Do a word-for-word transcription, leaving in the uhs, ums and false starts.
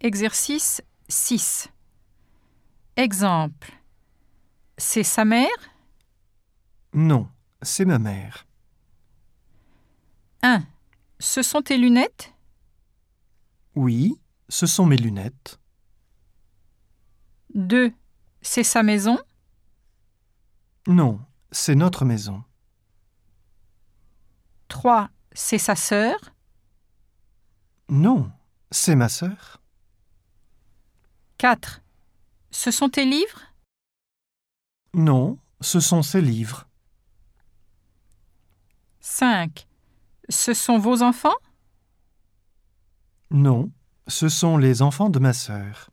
Exercice six. Exemple. C'est sa mère? Non, c'est ma mère. un. Ce sont tes lunettes? Oui, ce sont mes lunettes. deux. C'est sa maison? Non, c'est notre maison. trois. C'est sa sœur? Non, c'est ma sœur. quatre. Ce sont tes livres? Non, ce sont ses livres. cinq. Ce sont vos enfants? Non, ce sont les enfants de ma sœur.